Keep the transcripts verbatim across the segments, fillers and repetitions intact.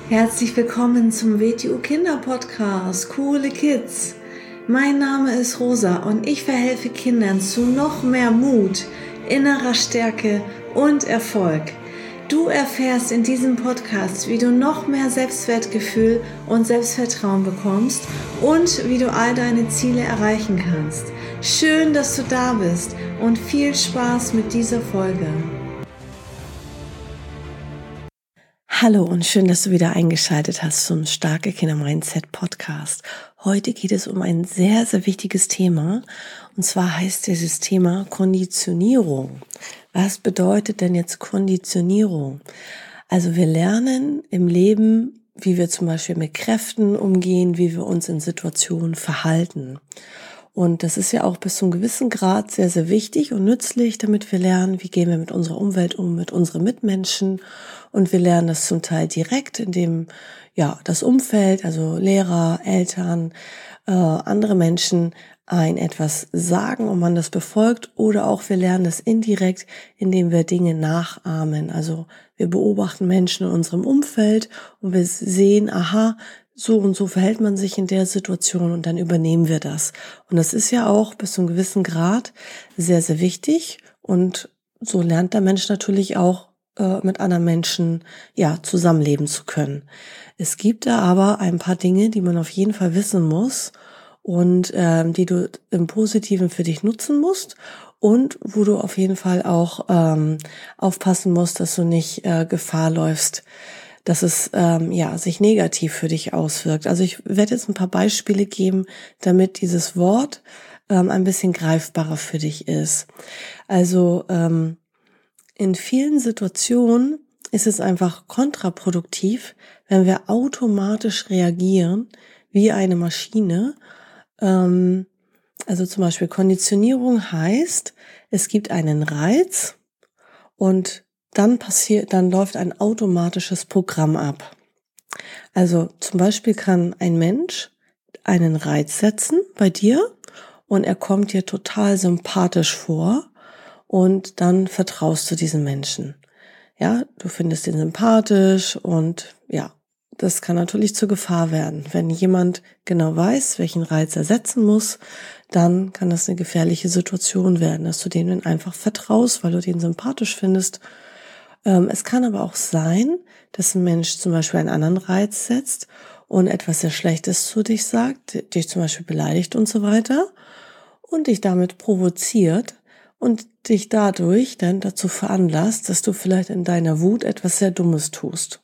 Herzlich willkommen zum W T U Kinder Podcast, Coole Kids. Mein Name ist Rosa und ich verhelfe Kindern zu noch mehr Mut, innerer Stärke und Erfolg. Du erfährst in diesem Podcast, wie du noch mehr Selbstwertgefühl und Selbstvertrauen bekommst und wie du all deine Ziele erreichen kannst. Schön, dass du da bist und viel Spaß mit dieser Folge. Hallo und schön, dass du wieder eingeschaltet hast zum Starke Kinder Mindset Podcast. Heute geht es um ein sehr, sehr wichtiges Thema und zwar heißt dieses Thema Konditionierung. Was bedeutet denn jetzt Konditionierung? Also wir lernen im Leben, wie wir zum Beispiel mit Kräften umgehen, wie wir uns in Situationen verhalten. Und das ist ja auch bis zu einem gewissen Grad sehr, sehr wichtig und nützlich, damit wir lernen, wie gehen wir mit unserer Umwelt um, mit unseren Mitmenschen. Und wir lernen das zum Teil direkt, indem ja das Umfeld, also Lehrer, Eltern, äh, andere Menschen ein etwas sagen und man das befolgt. Oder auch wir lernen das indirekt, indem wir Dinge nachahmen. Also wir beobachten Menschen in unserem Umfeld und wir sehen, aha, so und so verhält man sich in der Situation und dann übernehmen wir das. Und das ist ja auch bis zu einem gewissen Grad sehr, sehr wichtig und so lernt der Mensch natürlich auch äh, mit anderen Menschen ja zusammenleben zu können. Es gibt da aber ein paar Dinge, die man auf jeden Fall wissen muss und äh, die du im Positiven für dich nutzen musst und wo du auf jeden Fall auch ähm, aufpassen musst, dass du nicht äh, Gefahr läufst, dass es ähm, ja sich negativ für dich auswirkt. Also ich werde jetzt ein paar Beispiele geben, damit dieses Wort ähm, ein bisschen greifbarer für dich ist. Also ähm, in vielen Situationen ist es einfach kontraproduktiv, wenn wir automatisch reagieren wie eine Maschine. Ähm, also zum Beispiel Konditionierung heißt, es gibt einen Reiz und dann passiert, dann läuft ein automatisches Programm ab. Also zum Beispiel kann ein Mensch einen Reiz setzen bei dir und er kommt dir total sympathisch vor und dann vertraust du diesem Menschen. Ja, du findest ihn sympathisch und ja, das kann natürlich zur Gefahr werden. Wenn jemand genau weiß, welchen Reiz er setzen muss, dann kann das eine gefährliche Situation werden, dass du denen einfach vertraust, weil du den sympathisch findest. Es kann aber auch sein, dass ein Mensch zum Beispiel einen anderen Reiz setzt und etwas sehr Schlechtes zu dich sagt, dich zum Beispiel beleidigt und so weiter und dich damit provoziert und dich dadurch dann dazu veranlasst, dass du vielleicht in deiner Wut etwas sehr Dummes tust.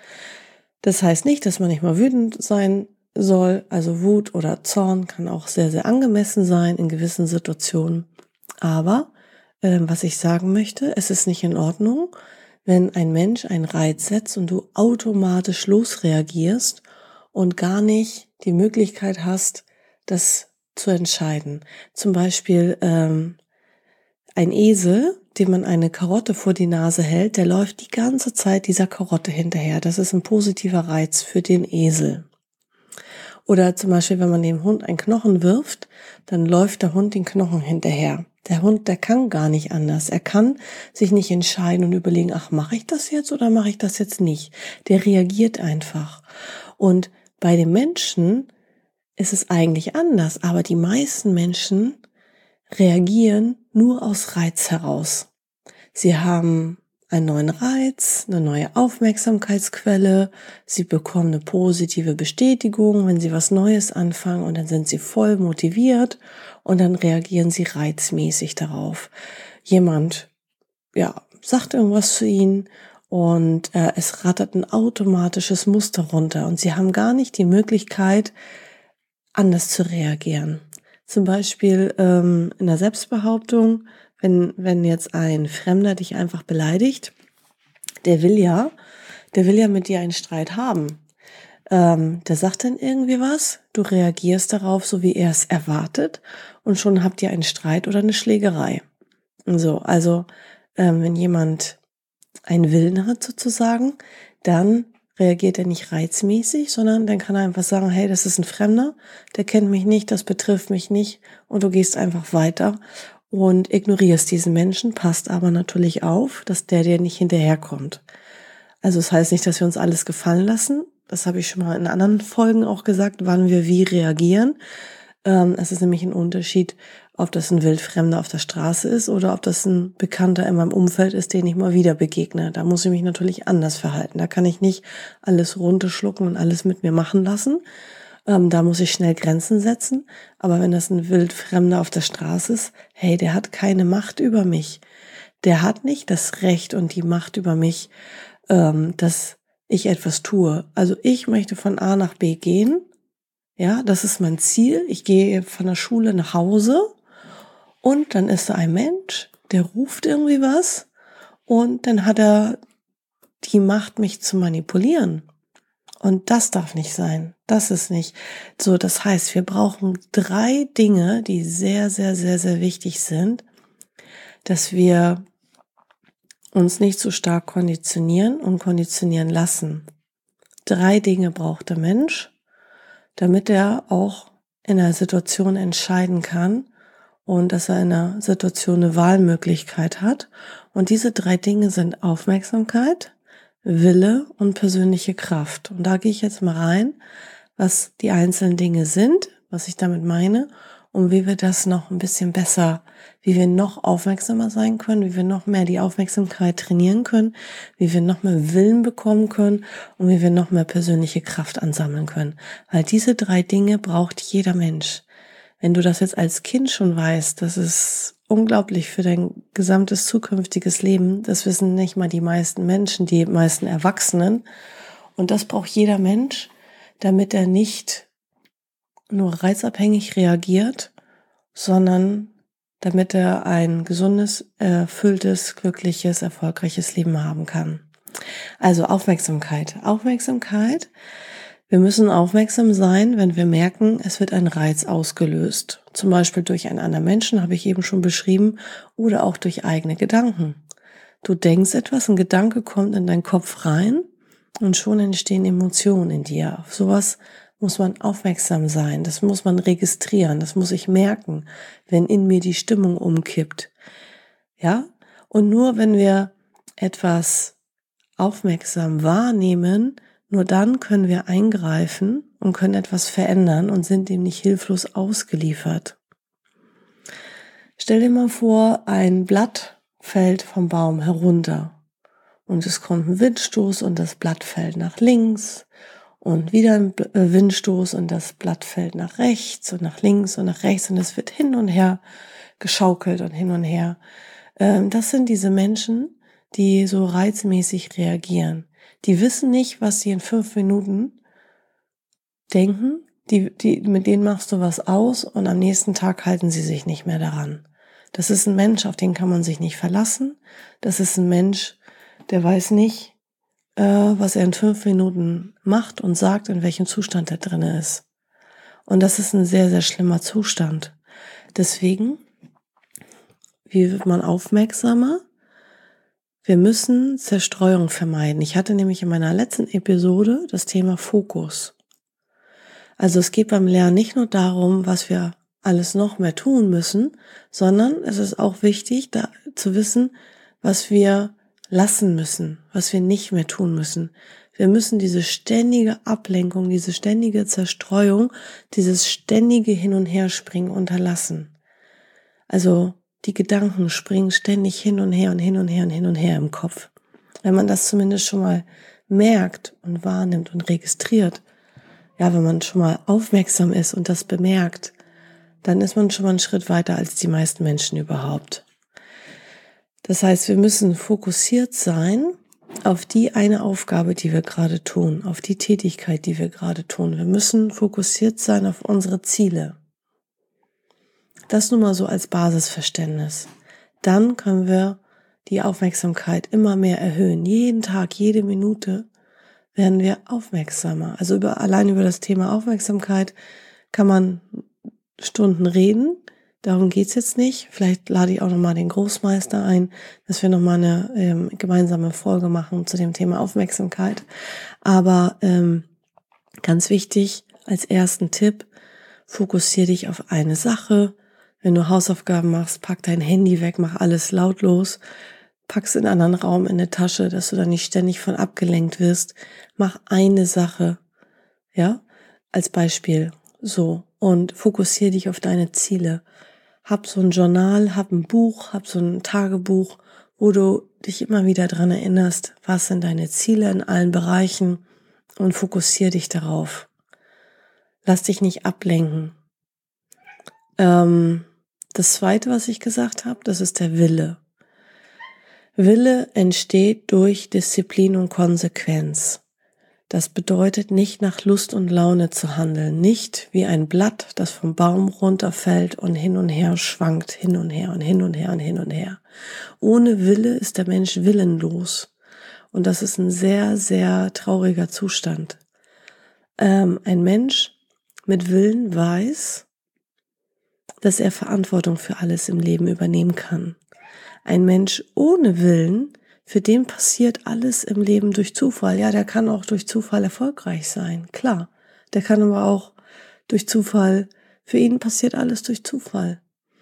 Das heißt nicht, dass man nicht mal wütend sein soll, also Wut oder Zorn kann auch sehr, sehr angemessen sein in gewissen Situationen. Aber äh, was ich sagen möchte, es ist nicht in Ordnung, wenn ein Mensch einen Reiz setzt und du automatisch losreagierst und gar nicht die Möglichkeit hast, das zu entscheiden. Zum Beispiel ähm, ein Esel, dem man eine Karotte vor die Nase hält, der läuft die ganze Zeit dieser Karotte hinterher. Das ist ein positiver Reiz für den Esel. Oder zum Beispiel, wenn man dem Hund einen Knochen wirft, dann läuft der Hund den Knochen hinterher. Der Hund, der kann gar nicht anders. Er kann sich nicht entscheiden und überlegen, ach, mache ich das jetzt oder mache ich das jetzt nicht? Der reagiert einfach. Und bei den Menschen ist es eigentlich anders, aber die meisten Menschen reagieren nur aus Reiz heraus. Sie haben einen neuen Reiz, eine neue Aufmerksamkeitsquelle, sie bekommen eine positive Bestätigung, wenn sie was Neues anfangen und dann sind sie voll motiviert und dann reagieren sie reizmäßig darauf. Jemand, ja, sagt irgendwas zu ihnen und äh, es rattert ein automatisches Muster runter und sie haben gar nicht die Möglichkeit, anders zu reagieren. Zum Beispiel ähm, in der Selbstbehauptung, wenn wenn jetzt ein Fremder dich einfach beleidigt, der will ja, der will ja mit dir einen Streit haben. Ähm, der sagt dann irgendwie was, du reagierst darauf, so wie er es erwartet und schon habt ihr einen Streit oder eine Schlägerei. So, also ähm, wenn jemand einen Willen hat sozusagen, dann reagiert er nicht reizmäßig, sondern dann kann er einfach sagen, hey, das ist ein Fremder, der kennt mich nicht, das betrifft mich nicht und du gehst einfach weiter und ignorierst diesen Menschen, passt aber natürlich auf, dass der dir nicht hinterherkommt. Also es heißt nicht, dass wir uns alles gefallen lassen. Das habe ich schon mal in anderen Folgen auch gesagt, wann wir wie reagieren. Ähm, es ist nämlich ein Unterschied, ob das ein Wildfremder auf der Straße ist oder ob das ein Bekannter in meinem Umfeld ist, den ich mal wieder begegne. Da muss ich mich natürlich anders verhalten. Da kann ich nicht alles runterschlucken und alles mit mir machen lassen. Ähm, da muss ich schnell Grenzen setzen. Aber wenn das ein Wildfremder auf der Straße ist, hey, der hat keine Macht über mich. Der hat nicht das Recht und die Macht über mich, ähm, dass ich etwas tue. Also ich möchte von A nach B gehen. Ja, das ist mein Ziel. Ich gehe von der Schule nach Hause und dann ist da ein Mensch, der ruft irgendwie was und dann hat er die Macht, mich zu manipulieren. Und das darf nicht sein. Das ist nicht so. Das heißt, wir brauchen drei Dinge, die sehr, sehr, sehr, sehr wichtig sind, dass wir uns nicht so stark konditionieren und konditionieren lassen. Drei Dinge braucht der Mensch, damit er auch in einer Situation entscheiden kann und dass er in einer Situation eine Wahlmöglichkeit hat. Und diese drei Dinge sind Aufmerksamkeit, Wille und persönliche Kraft. Und da gehe ich jetzt mal rein, was die einzelnen Dinge sind, was ich damit meine und wie wir das noch ein bisschen besser, wie wir noch aufmerksamer sein können, wie wir noch mehr die Aufmerksamkeit trainieren können, wie wir noch mehr Willen bekommen können und wie wir noch mehr persönliche Kraft ansammeln können. Weil diese drei Dinge braucht jeder Mensch. Wenn du das jetzt als Kind schon weißt, das ist unglaublich für dein gesamtes zukünftiges Leben. Das wissen nicht mal die meisten Menschen, die meisten Erwachsenen. Und das braucht jeder Mensch, damit er nicht nur reizabhängig reagiert, sondern damit er ein gesundes, erfülltes, glückliches, erfolgreiches Leben haben kann. Also Aufmerksamkeit. Aufmerksamkeit. Wir müssen aufmerksam sein, wenn wir merken, es wird ein Reiz ausgelöst. Zum Beispiel durch einen anderen Menschen, habe ich eben schon beschrieben, oder auch durch eigene Gedanken. Du denkst etwas, ein Gedanke kommt in deinen Kopf rein und schon entstehen Emotionen in dir. Auf sowas muss man aufmerksam sein, das muss man registrieren, das muss ich merken, wenn in mir die Stimmung umkippt. Ja? Und nur wenn wir etwas aufmerksam wahrnehmen, nur dann können wir eingreifen und können etwas verändern und sind dem nicht hilflos ausgeliefert. Stell dir mal vor, ein Blatt fällt vom Baum herunter und es kommt ein Windstoß und das Blatt fällt nach links und wieder ein Windstoß und das Blatt fällt nach rechts und nach links und nach rechts und es wird hin und her geschaukelt und hin und her. Das sind diese Menschen, die so reizmäßig reagieren. Die wissen nicht, was sie in fünf Minuten denken. Die, die, mit denen machst du was aus und am nächsten Tag halten sie sich nicht mehr daran. Das ist ein Mensch, auf den kann man sich nicht verlassen. Das ist ein Mensch, der weiß nicht, äh, was er in fünf Minuten macht und sagt, in welchem Zustand er drin ist. Und das ist ein sehr, sehr schlimmer Zustand. Deswegen, wie wird man aufmerksamer? Wir müssen Zerstreuung vermeiden. Ich hatte nämlich in meiner letzten Episode das Thema Fokus. Also es geht beim Lernen nicht nur darum, was wir alles noch mehr tun müssen, sondern es ist auch wichtig, da zu wissen, was wir lassen müssen, was wir nicht mehr tun müssen. Wir müssen diese ständige Ablenkung, diese ständige Zerstreuung, dieses ständige Hin- und Herspringen unterlassen. Also die Gedanken springen ständig hin und her und hin und her und hin und her im Kopf. Wenn man das zumindest schon mal merkt und wahrnimmt und registriert, ja, wenn man schon mal aufmerksam ist und das bemerkt, dann ist man schon mal einen Schritt weiter als die meisten Menschen überhaupt. Das heißt, wir müssen fokussiert sein auf die eine Aufgabe, die wir gerade tun, auf die Tätigkeit, die wir gerade tun. Wir müssen fokussiert sein auf unsere Ziele. Das nur mal so als Basisverständnis. Dann können wir die Aufmerksamkeit immer mehr erhöhen. Jeden Tag, jede Minute werden wir aufmerksamer. Also über, allein über das Thema Aufmerksamkeit kann man Stunden reden. Darum geht's jetzt nicht. Vielleicht lade ich auch nochmal den Großmeister ein, dass wir nochmal eine ähm, gemeinsame Folge machen zu dem Thema Aufmerksamkeit. Aber ähm, ganz wichtig, als ersten Tipp, fokussiere dich auf eine Sache. Wenn du Hausaufgaben machst, pack dein Handy weg, mach alles lautlos. Pack's in einen anderen Raum, in eine Tasche, dass du da nicht ständig von abgelenkt wirst. Mach eine Sache, ja, als Beispiel, so, und fokussiere dich auf deine Ziele. Hab so ein Journal, hab ein Buch, hab so ein Tagebuch, wo du dich immer wieder dran erinnerst, was sind deine Ziele in allen Bereichen, und fokussiere dich darauf. Lass dich nicht ablenken. Ähm, das Zweite, was ich gesagt habe, das ist der Wille. Wille entsteht durch Disziplin und Konsequenz. Das bedeutet, nicht nach Lust und Laune zu handeln, nicht wie ein Blatt, das vom Baum runterfällt und hin und her schwankt, hin und her und hin und her und hin und her. Ohne Wille ist der Mensch willenlos. Und das ist ein sehr, sehr trauriger Zustand. Ähm, ein Mensch mit Willen weiß, dass er Verantwortung für alles im Leben übernehmen kann. Ein Mensch ohne Willen, für den passiert alles im Leben durch Zufall. Ja, der kann auch durch Zufall erfolgreich sein, klar. Der kann aber auch durch Zufall, für ihn passiert alles durch Zufall.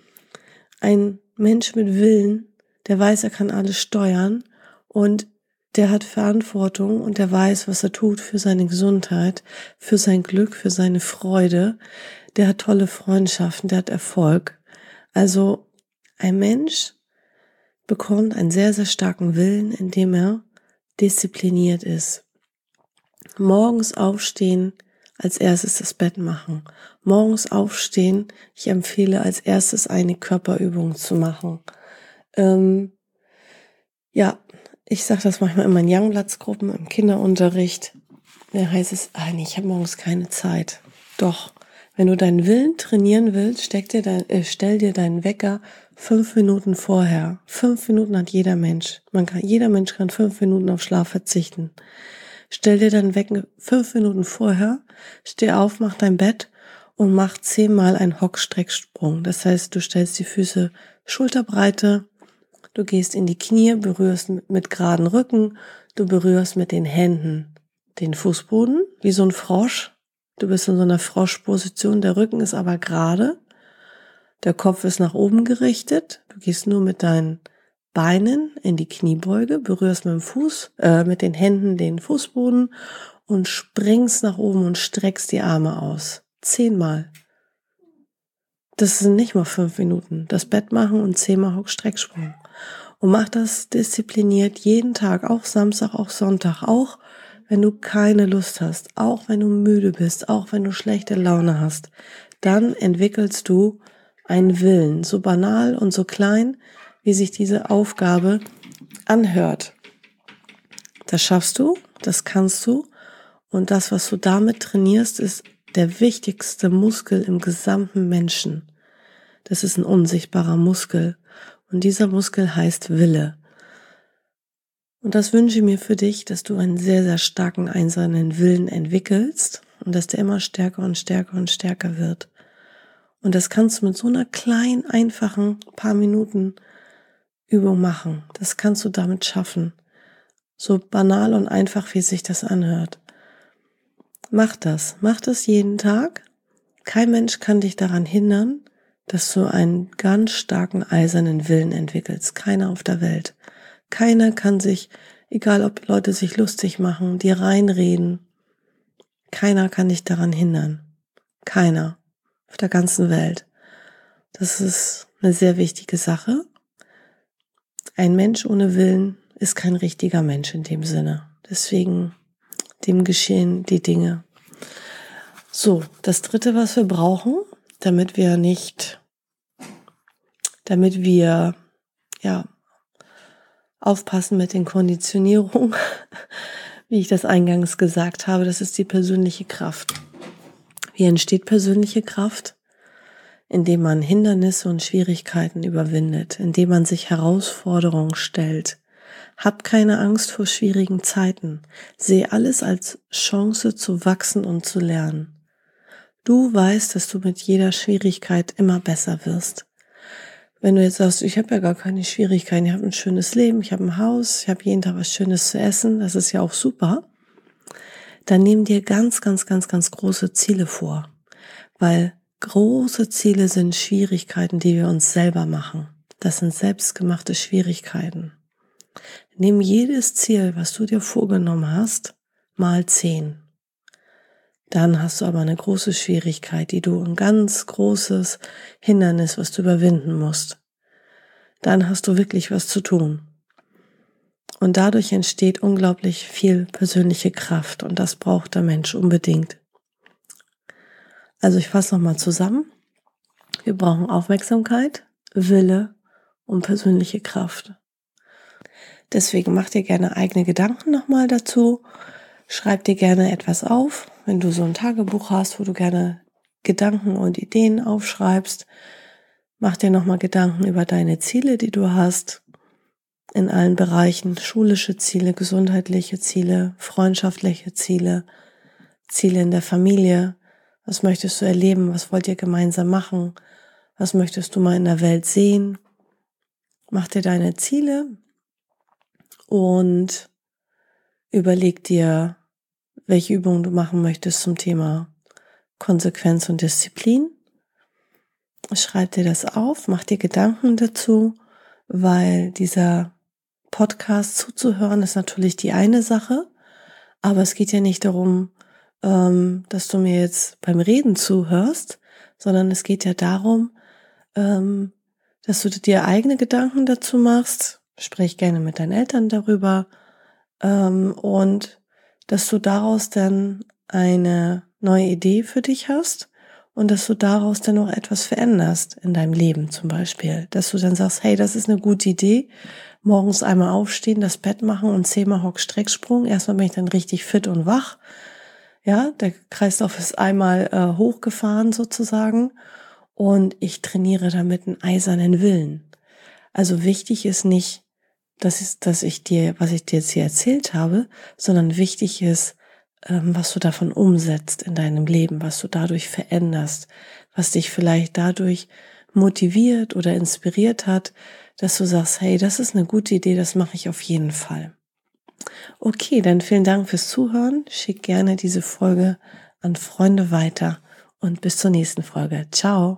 Ein Mensch mit Willen, der weiß, er kann alles steuern und der hat Verantwortung und der weiß, was er tut für seine Gesundheit, für sein Glück, für seine Freude. Der hat tolle Freundschaften, der hat Erfolg. Also ein Mensch bekommt einen sehr, sehr starken Willen, indem er diszipliniert ist. Morgens aufstehen, als erstes das Bett machen. Morgens aufstehen, ich empfehle als erstes eine Körperübung zu machen. Ähm, ja, ich sage das manchmal in meinen Youngbloods-Gruppen im Kinderunterricht. Da heißt es, ah nee, ich habe morgens keine Zeit. Doch, wenn du deinen Willen trainieren willst, steck dir dein, äh, stell dir deinen Wecker fünf Minuten vorher. Fünf Minuten hat jeder Mensch. Man kann, jeder Mensch kann fünf Minuten auf Schlaf verzichten. Stell dir deinen Wecker fünf Minuten vorher, steh auf, mach dein Bett und mach zehnmal einen Hockstrecksprung. Das heißt, du stellst die Füße Schulterbreite, du gehst in die Knie, berührst mit, mit geraden Rücken, du berührst mit den Händen den Fußboden, wie so ein Frosch. Du bist in so einer Froschposition, der Rücken ist aber gerade, der Kopf ist nach oben gerichtet, du gehst nur mit deinen Beinen in die Kniebeuge, berührst mit dem Fuß, äh, mit den Händen den Fußboden und springst nach oben und streckst die Arme aus. Zehnmal. Das sind nicht mal fünf Minuten. Das Bett machen und zehnmal Hockstrecksprung. Und mach das diszipliniert jeden Tag, auch Samstag, auch Sonntag, auch wenn du keine Lust hast, auch wenn du müde bist, auch wenn du schlechte Laune hast. Dann entwickelst du einen Willen, so banal und so klein, wie sich diese Aufgabe anhört. Das schaffst du, das kannst du, und das, was du damit trainierst, ist der wichtigste Muskel im gesamten Menschen. Das ist ein unsichtbarer Muskel und dieser Muskel heißt Wille. Und das wünsche ich mir für dich, dass du einen sehr, sehr starken, einsamen Willen entwickelst und dass der immer stärker und stärker und stärker wird. Und das kannst du mit so einer kleinen, einfachen, paar Minuten Übung machen. Das kannst du damit schaffen. So banal und einfach, wie sich das anhört. Mach das. Mach das jeden Tag. Kein Mensch kann dich daran hindern, dass du einen ganz starken, eisernen Willen entwickelst. Keiner auf der Welt. Keiner kann sich, egal ob Leute sich lustig machen, dir reinreden. Keiner kann dich daran hindern. Keiner. Auf der ganzen Welt. Das ist eine sehr wichtige Sache. Ein Mensch ohne Willen ist kein richtiger Mensch in dem Sinne. Deswegen, dem geschehen die Dinge. So, das Dritte, was wir brauchen, damit wir nicht, damit wir, ja, aufpassen mit den Konditionierungen, wie ich das eingangs gesagt habe, das ist die persönliche Kraft. Wie entsteht persönliche Kraft? Indem man Hindernisse und Schwierigkeiten überwindet, indem man sich Herausforderungen stellt. Hab keine Angst vor schwierigen Zeiten. Sehe alles als Chance zu wachsen und zu lernen. Du weißt, dass du mit jeder Schwierigkeit immer besser wirst. Wenn du jetzt sagst, ich habe ja gar keine Schwierigkeiten, ich habe ein schönes Leben, ich habe ein Haus, ich habe jeden Tag was Schönes zu essen, das ist ja auch super, dann nimm dir ganz, ganz, ganz, ganz große Ziele vor, weil große Ziele sind Schwierigkeiten, die wir uns selber machen. Das sind selbstgemachte Schwierigkeiten. Nimm jedes Ziel, was du dir vorgenommen hast, mal zehn. Dann hast du aber eine große Schwierigkeit, die du ein ganz großes Hindernis, was du überwinden musst. Dann hast du wirklich was zu tun. Und dadurch entsteht unglaublich viel persönliche Kraft und das braucht der Mensch unbedingt. Also ich fasse nochmal zusammen. Wir brauchen Aufmerksamkeit, Wille und persönliche Kraft. Deswegen mach dir gerne eigene Gedanken nochmal dazu. Schreib dir gerne etwas auf, wenn du so ein Tagebuch hast, wo du gerne Gedanken und Ideen aufschreibst. Mach dir nochmal Gedanken über deine Ziele, die du hast, in allen Bereichen, schulische Ziele, gesundheitliche Ziele, freundschaftliche Ziele, Ziele in der Familie. Was möchtest du erleben? Was wollt ihr gemeinsam machen? Was möchtest du mal in der Welt sehen? Mach dir deine Ziele und überleg dir, welche Übungen du machen möchtest zum Thema Konsequenz und Disziplin. Schreib dir das auf, mach dir Gedanken dazu, weil dieser Podcast zuzuhören ist natürlich die eine Sache, aber es geht ja nicht darum, ähm, dass du mir jetzt beim Reden zuhörst, sondern es geht ja darum, ähm, dass du dir eigene Gedanken dazu machst, sprich gerne mit deinen Eltern darüber, ähm, und dass du daraus dann eine neue Idee für dich hast und dass du daraus dann noch etwas veränderst in deinem Leben zum Beispiel, dass du dann sagst, hey, das ist eine gute Idee, morgens einmal aufstehen, das Bett machen und zehnmal Hock-Strecksprung, erstmal bin ich dann richtig fit und wach, ja, der Kreislauf ist einmal äh, hochgefahren sozusagen und ich trainiere damit einen eisernen Willen. Also wichtig ist nicht, dass ich, dass ich dir, was ich dir jetzt hier erzählt habe, sondern wichtig ist, ähm, was du davon umsetzt in deinem Leben, was du dadurch veränderst, was dich vielleicht dadurch motiviert oder inspiriert hat, dass du sagst, hey, das ist eine gute Idee, das mache ich auf jeden Fall. Okay, dann vielen Dank fürs Zuhören. Schick gerne diese Folge an Freunde weiter und bis zur nächsten Folge. Ciao.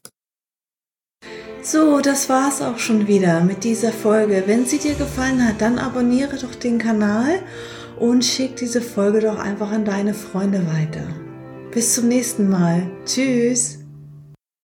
So, das war's auch schon wieder mit dieser Folge. Wenn sie dir gefallen hat, dann abonniere doch den Kanal und schick diese Folge doch einfach an deine Freunde weiter. Bis zum nächsten Mal. Tschüss.